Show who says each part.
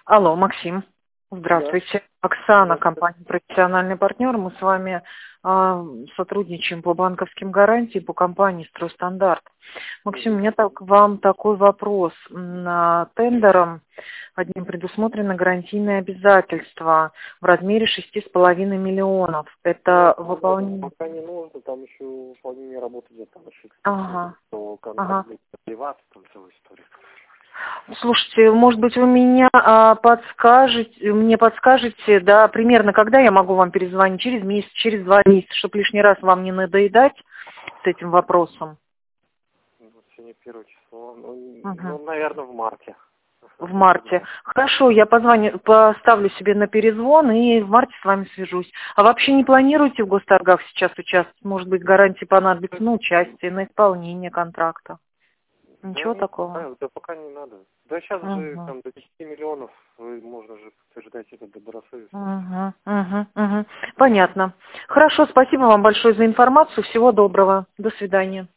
Speaker 1: Алло, Максим.
Speaker 2: Да,
Speaker 1: Здравствуйте. Оксана,
Speaker 2: здравствуйте.
Speaker 1: компания «Профессиональный партнер». Мы с вами сотрудничаем по банковским гарантиям по компании «Стройстандарт». Максим, у
Speaker 2: Мгм.
Speaker 1: меня к вам такой вопрос. Тендером одним предусмотрено гарантийное обязательство в размере 6,5 миллионов.
Speaker 2: Ну,
Speaker 1: Это
Speaker 2: это
Speaker 1: выполнение...
Speaker 2: пока не нужно, там еще выполнение работы идет, там еще экспертиза,
Speaker 1: Ага,
Speaker 2: то
Speaker 1: ага.
Speaker 2: контракт будет продлеваться, там целая история.
Speaker 1: Слушайте, может быть, вы меня мне подскажете, да, примерно когда я могу вам перезвонить? Через месяц, через 2 месяца, чтобы лишний раз вам не надоедать с этим вопросом?
Speaker 2: Ну, сегодня 1 число,
Speaker 1: Мгм.
Speaker 2: наверное, в марте.
Speaker 1: В марте. Хорошо, я поставлю себе на перезвон и в марте с вами свяжусь. А вообще не планируете в госторгах сейчас участвовать? Может быть, гарантии понадобится на участие, на исполнение контракта?
Speaker 2: Да
Speaker 1: Ничего
Speaker 2: нет,
Speaker 1: такого?
Speaker 2: пока не надо. Да сейчас же
Speaker 1: Мгм.
Speaker 2: там до 10 миллионов можно же подтверждать это добросовестно.
Speaker 1: Мгм, мгм, мгм. Понятно. Хорошо, спасибо вам большое за информацию. Всего доброго. До свидания.